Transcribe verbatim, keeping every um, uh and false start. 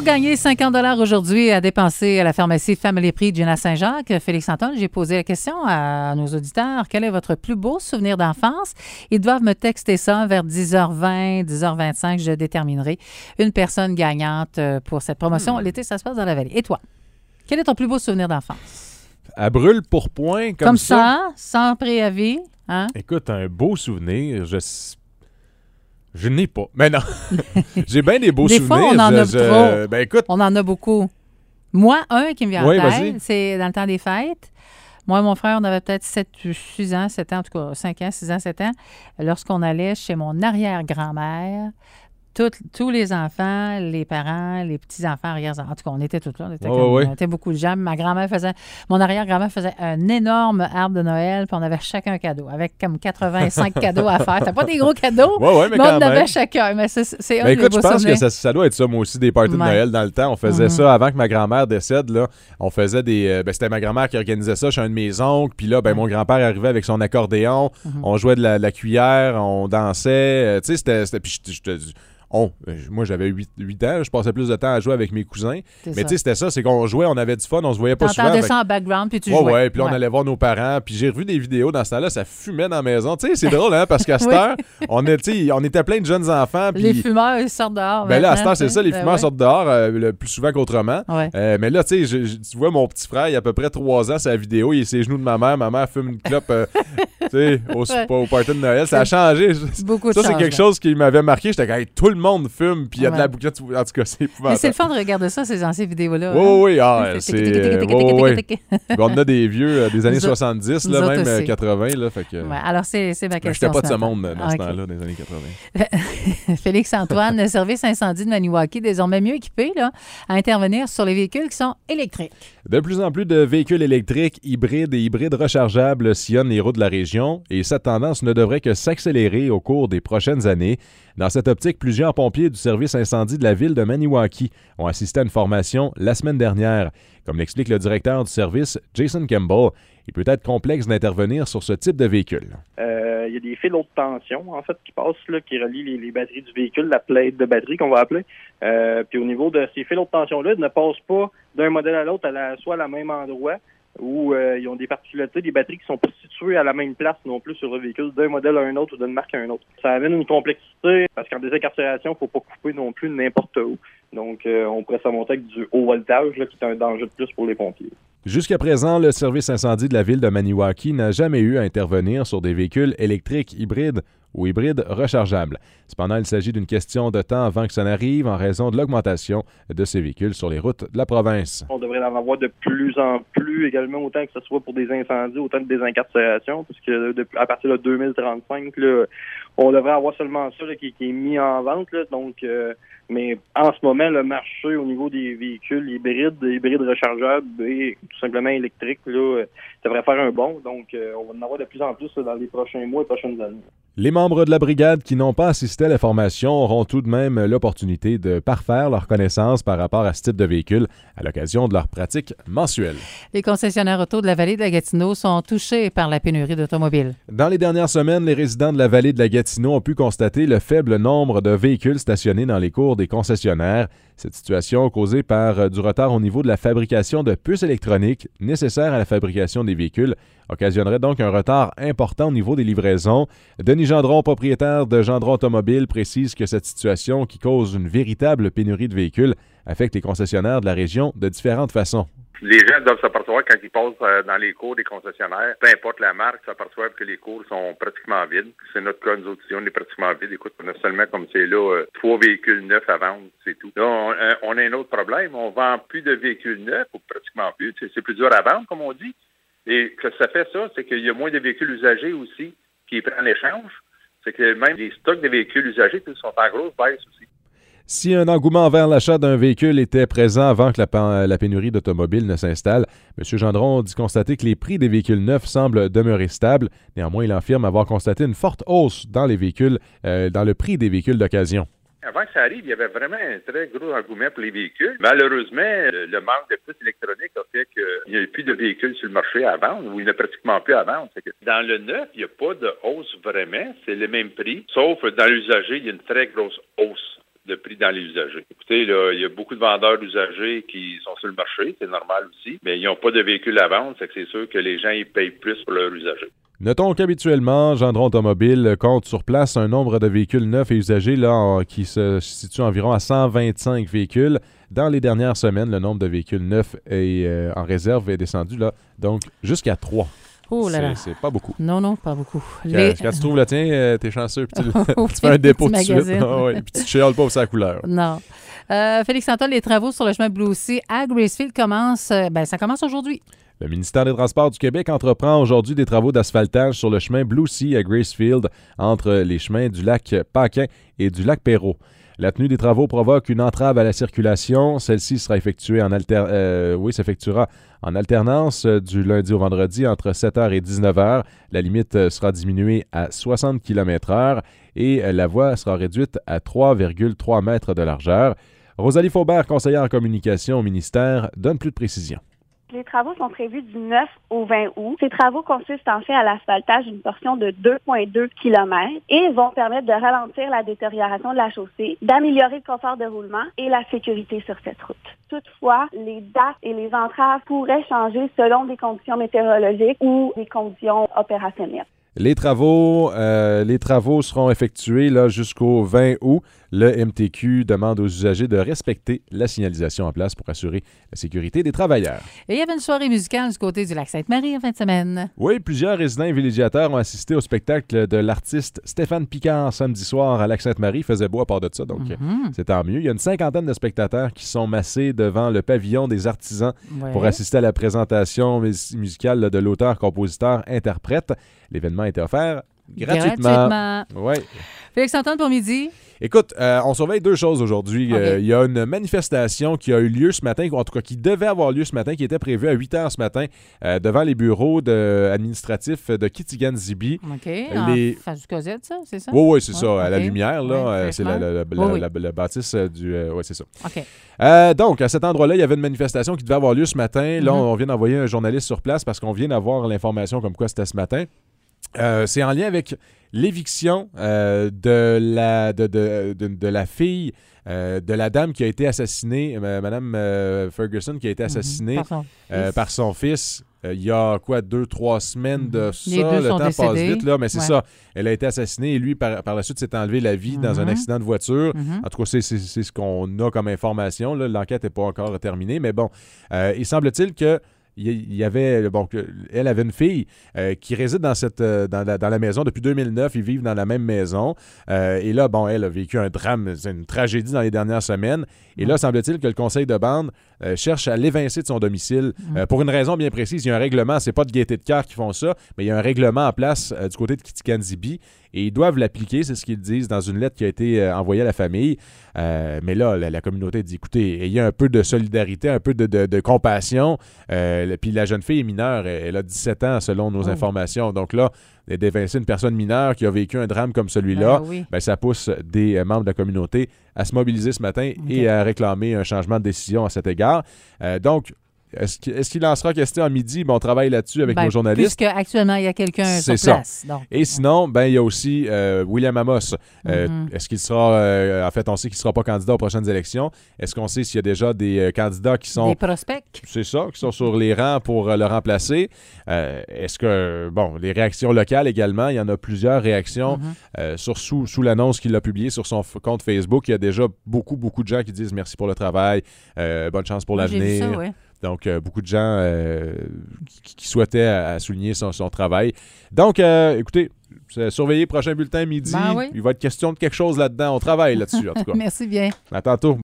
gagner cinquante dollars aujourd'hui à dépenser à la pharmacie Family Prix Gina Saint-Jacques, Félix-Antoine, j'ai posé la question à nos auditeurs. Quel est votre plus beau souvenir d'enfance? Ils doivent me texter ça vers dix heures vingt, dix heures vingt-cinq. Je déterminerai une personne gagnante pour cette promotion. Hmm. L'été, ça se passe dans la vallée. Et toi? Quel est ton plus beau souvenir d'enfance? À brûle pour point, comme, comme ça. ça, sans préavis. Hein? Écoute, un beau souvenir, je... Je n'ai pas. Mais non. J'ai bien des beaux des souvenirs. Des fois, on en je, a je... trop. Ben, écoute. On en a beaucoup. Moi, un qui me vient oui, en tête, vas-y. c'est dans le temps des fêtes. Moi et mon frère, on avait peut-être sept, six ans, sept ans, en tout cas cinq ans, six ans, sept ans, lorsqu'on allait chez mon arrière-grand-mère. Tout, tous les enfants, les parents, les petits-enfants, arrière-enfants. En tout cas, on était tous là. On était, oh, comme, oui. on était beaucoup de gens. Ma grand-mère faisait... Mon arrière-grand-mère faisait un énorme arbre de Noël, puis on avait chacun un cadeau, avec comme quatre-vingt-cinq cadeaux à faire. T'as pas des gros cadeaux, ouais, ouais, mais, mais on en même. avait chacun. Mais c'est, c'est mais un écoute, des je pense souvenirs. que ça, ça doit être ça, moi aussi, des parties de ouais. Noël dans le temps. On faisait mm-hmm. ça avant que ma grand-mère décède. Là. On faisait des... Euh, ben, c'était ma grand-mère qui organisait ça chez un de mes oncles. Puis là, ben, mm-hmm. mon grand-père arrivait avec son accordéon. Mm-hmm. On jouait de la, de la cuillère, on dansait. Euh, tu sais, c'était... c'était puis je, je te On, moi, j'avais huit ans, je passais plus de temps à jouer avec mes cousins. C'est mais tu sais, ça. c'était ça, c'est qu'on jouait, on avait du fun, on se voyait pas souvent. T'entendais ça en background, puis tu ouais, jouais. Ouais, puis là, ouais. on allait voir nos parents. Puis j'ai revu des vidéos dans ce temps-là, ça fumait dans la maison. Tu sais, c'est drôle, hein, parce qu'à cette oui. heure, on, est, on était plein de jeunes enfants. Pis, les fumeurs, ils sortent dehors. Ben là, à cette heure, c'est ça, les fumeurs ouais. sortent dehors euh, le plus souvent qu'autrement. Ouais. Euh, mais là, tu sais, tu vois mon petit frère, il y a à peu près trois ans, sa vidéo, il est ses genoux de ma mère, ma mère fume une clope, euh, tu sais, au, ouais. au party de Noël. Ça a changé. Beaucoup de Ça, change, c'est quelque là. chose qui m'avait marqué. J'étais quand hey, tout le monde fume, puis il y a ouais. de la bouquette. En tout cas, c'est épouvantable. Mais c'est le fun de regarder ça, ces anciennes vidéos-là. Oui, oui, oui. Ah, c'est... On a des vieux des années nous soixante-dix, là, même aussi. quatre-vins. Là, fait que... ouais, alors, c'est, c'est ma question. Je n'étais pas de ce monde dans okay. ce temps-là, des années quatre-vingts. Félix-Antoine, le service incendie de Maniwaki, désormais mieux équipé là, à intervenir sur les véhicules qui sont électriques. De plus en plus de véhicules électriques, hybrides et hybrides rechargeables sillonnent les routes de la région et cette tendance ne devrait que s'accélérer au cours des prochaines années. Dans cette optique, plusieurs pompiers du service incendie de la ville de Maniwaki ont assisté à une formation la semaine dernière. Comme l'explique le directeur du service, Jason Campbell, il peut être complexe d'intervenir sur ce type de véhicule. Euh, il y a des fils haute tension, en fait, qui passent, là, qui relient les, les batteries du véhicule, la plaide de batterie qu'on va appeler. Euh, puis au niveau de ces fils haute tension-là, ils ne passent pas d'un modèle à l'autre, à la, soit à la même endroit, où euh, ils ont des particularités, des batteries qui sont pas situées à la même place non plus sur le véhicule, d'un modèle à un autre ou d'une marque à un autre. Ça amène une complexité, parce qu'en désincarcération, il ne faut pas couper non plus n'importe où. Donc, euh, on pourrait s'en monter avec du haut voltage, là, qui est un danger de plus pour les pompiers. Jusqu'à présent, le service incendie de la ville de Maniwaki n'a jamais eu à intervenir sur des véhicules électriques hybrides ou hybrides rechargeables. Cependant, il s'agit d'une question de temps avant que ça n'arrive en raison de l'augmentation de ces véhicules sur les routes de la province. On devrait en avoir de plus en plus également, autant que ce soit pour des incendies, autant de désincarcération, parce que depuis, à partir de deux mille trente-cinq, là, on devrait avoir seulement ça là, qui, qui est mis en vente. Là, donc, euh, mais en ce moment, le marché au niveau des véhicules hybrides, hybrides rechargeables et tout simplement électriques, là, devrait faire un bond. Donc, euh, on va en avoir de plus en plus là, dans les prochains mois et prochaines années. Les membres de la brigade qui n'ont pas assisté à la formation auront tout de même l'opportunité de parfaire leurs connaissances par rapport à ce type de véhicule à l'occasion de leur pratique mensuelle. Les concessionnaires auto de la vallée de la Gatineau sont touchés par la pénurie d'automobiles. Dans les dernières semaines, les résidents de la vallée de la Gatineau ont pu constater le faible nombre de véhicules stationnés dans les cours des concessionnaires. Cette situation, causée par du retard au niveau de la fabrication de puces électroniques nécessaires à la fabrication des véhicules, occasionnerait donc un retard important au niveau des livraisons. Denis Gendron, propriétaire de Gendron Automobile, précise que cette situation, qui cause une véritable pénurie de véhicules, affecte les concessionnaires de la région de différentes façons. Les gens doivent s'apercevoir quand ils passent dans les cours des concessionnaires, peu importe la marque, s'aperçoivent que les cours sont pratiquement vides. C'est notre cas, nous autres, on est pratiquement vides. Écoute, on a seulement, comme c'est là, trois véhicules neufs à vendre, c'est tout. Là, on, on a un autre problème. On vend plus de véhicules neufs, ou pratiquement plus. C'est plus dur à vendre, comme on dit. Et que ça fait ça, c'est qu'il y a moins de véhicules usagés aussi qui prennent l'échange. C'est que même les stocks de véhicules usagés sont en grosse baisse aussi. Si un engouement vers l'achat d'un véhicule était présent avant que la, la pénurie d'automobiles ne s'installe, M. Gendron dit constater que les prix des véhicules neufs semblent demeurer stables. Néanmoins, il affirme avoir constaté une forte hausse dans les véhicules, euh, dans le prix des véhicules d'occasion. Avant que ça arrive, il y avait vraiment un très gros engouement pour les véhicules. Malheureusement, le, le manque de puces électroniques a fait qu'il n'y a plus de véhicules sur le marché à vendre, ou il n'y en a pratiquement plus à vendre. Que dans le neuf, il n'y a pas de hausse vraiment, c'est le même prix, sauf dans l'usager, il y a une très grosse hausse de prix dans les usagers. Écoutez, là, il y a beaucoup de vendeurs d'usagers qui sont sur le marché, c'est normal aussi, mais ils n'ont pas de véhicules à vendre, c'est que c'est sûr que les gens ils payent plus pour leurs usagers. Notons qu'habituellement, Gendron Automobile compte sur place un nombre de véhicules neufs et usagés là, en, qui se situe environ à cent vingt-cinq véhicules. Dans les dernières semaines, le nombre de véhicules neufs et, euh, en réserve est descendu là, donc jusqu'à trois. Oh là là. C'est, c'est pas beaucoup. Non, non, pas beaucoup. Quand, Les... quand tu trouves le tien, euh, t'es chanceux. Puis tu, oui, tu fais un dépôt petit tout de suite. magazine. Ah, ouais, puis tu chiales pas pour sa couleur. Non. Euh, Félix-Antoine, les travaux sur le chemin Blue Sea à Gracefield commencent, euh, ben, ça commence aujourd'hui. Le ministère des Transports du Québec entreprend aujourd'hui des travaux d'asphaltage sur le chemin Blue Sea à Gracefield entre les chemins du lac Paquin et du lac Perrot. La tenue des travaux provoque une entrave à la circulation. Celle-ci sera effectuée en alter... euh, oui, s'effectuera en alternance euh, du lundi au vendredi entre sept heures et dix-neuf heures. La limite euh, sera diminuée à soixante kilomètres heure et euh, la voie sera réduite à trois virgule trois mètres de largeur. Rosalie Faubert, conseillère en communication au ministère, donne plus de précisions. Les travaux sont prévus du neuf au vingt août. Ces travaux consistent en fait à l'asphaltage d'une portion de deux virgule deux kilomètres et vont permettre de ralentir la détérioration de la chaussée, d'améliorer le confort de roulement et la sécurité sur cette route. Toutefois, les dates et les entraves pourraient changer selon des conditions météorologiques ou des conditions opérationnelles. Les travaux, euh, les travaux seront effectués là, jusqu'au vingt août. Le M T Q demande aux usagers de respecter la signalisation en place pour assurer la sécurité des travailleurs. Et il y avait une soirée musicale du côté du Lac-Sainte-Marie en fin de semaine. Oui, plusieurs résidents et villégiateurs ont assisté au spectacle de l'artiste Stéphane Picard samedi soir à Lac-Sainte-Marie. Il faisait beau à part de ça, donc mm-hmm. c'est tant mieux. Il y a une cinquantaine de spectateurs qui sont massés devant le pavillon des artisans ouais. pour assister à la présentation musicale de l'auteur, compositeur, interprète. L'événement a été offert gratuitement. Gratuitement. Ouais. Félix-Antoine pour midi. Écoute, euh, on surveille deux choses aujourd'hui. Okay. Euh, il y a une manifestation qui a eu lieu ce matin, en tout cas qui devait avoir lieu ce matin, qui était prévue à huit heures ce matin, euh, devant les bureaux de, administratifs de Kitigan-Zibi. OK. Les... En face du Cosette, ça, c'est ça? Oui, oui, c'est ouais, ça. okay. À la lumière, là. Ouais, euh, c'est la, la, la, oui, la, oui. la, la bâtisse du... Euh, oui, c'est ça. OK. Euh, donc, à cet endroit-là, il y avait une manifestation qui devait avoir lieu ce matin. Mm-hmm. Là, on, on vient d'envoyer un journaliste sur place parce qu'on vient d'avoir l'information comme quoi c'était ce matin. Euh, c'est en lien avec l'éviction euh, de, la, de, de, de, de la fille euh, de la dame qui a été assassinée, euh, Mme euh, Ferguson, qui a été assassinée mm-hmm. par, son euh, par son fils. Euh, il y a quoi, deux, trois semaines de Les ça. deux Le sont temps décédés. passe vite, là, mais c'est ouais. ça. Elle a été assassinée et lui, par, par la suite, s'est enlevé la vie mm-hmm. dans un accident de voiture. Mm-hmm. En tout cas, c'est, c'est, c'est ce qu'on a comme information. Là. L'enquête n'est pas encore terminée, mais bon, euh, il semble-t-il que il y avait, bon, elle avait une fille euh, qui réside dans, cette, euh, dans, la, dans la maison depuis deux mille neuf. Ils vivent dans la même maison. Euh, et là, bon, elle a vécu un drame, c'est une tragédie dans les dernières semaines. Et là, semble-t-il que le conseil de bande euh, cherche à l'évincer de son domicile euh, pour une raison bien précise. Il y a un règlement, c'est pas de gaieté de cœur qui font ça, mais il y a un règlement en place euh, du côté de Kitigan-Zibi et ils doivent l'appliquer, c'est ce qu'ils disent dans une lettre qui a été euh, envoyée à la famille. Euh, mais là, la, la communauté dit, écoutez, ayez un peu de solidarité, un peu de, de, de compassion. Euh, puis la jeune fille est mineure, elle, elle a dix-sept ans selon nos oh. informations. Donc là, d'évincer une personne mineure qui a vécu un drame comme celui-là, ben, oui. ben, ça pousse des euh, membres de la communauté à se mobiliser ce matin okay. et à réclamer un changement de décision à cet égard. Euh, donc, Est-ce qu'il, est-ce qu'il en sera question à midi? Ben, on travaille là-dessus avec ben, nos journalistes. Puisque actuellement il y a quelqu'un c'est sur place. Ça. Donc, et sinon, ben, il y a aussi euh, William Amos. Euh, mm-hmm. Est-ce qu'il sera... Euh, en fait, on sait qu'il ne sera pas candidat aux prochaines élections. Est-ce qu'on sait s'il y a déjà des euh, candidats qui sont... Des prospects. C'est ça, qui sont sur les rangs pour euh, le remplacer. Euh, est-ce que... Bon, les réactions locales également, il y en a plusieurs réactions mm-hmm. euh, sur, sous, sous l'annonce qu'il a publiée sur son f- compte Facebook. Il y a déjà beaucoup, beaucoup de gens qui disent merci pour le travail, euh, bonne chance pour Moi, l'avenir. J'ai vu ça, oui. Donc, euh, beaucoup de gens euh, qui, qui souhaitaient à, à souligner son, son travail. Donc, euh, écoutez, surveillez prochain bulletin midi. Ben oui. Il va être question de quelque chose là-dedans. On travaille là-dessus, en tout cas. Merci bien. À tantôt.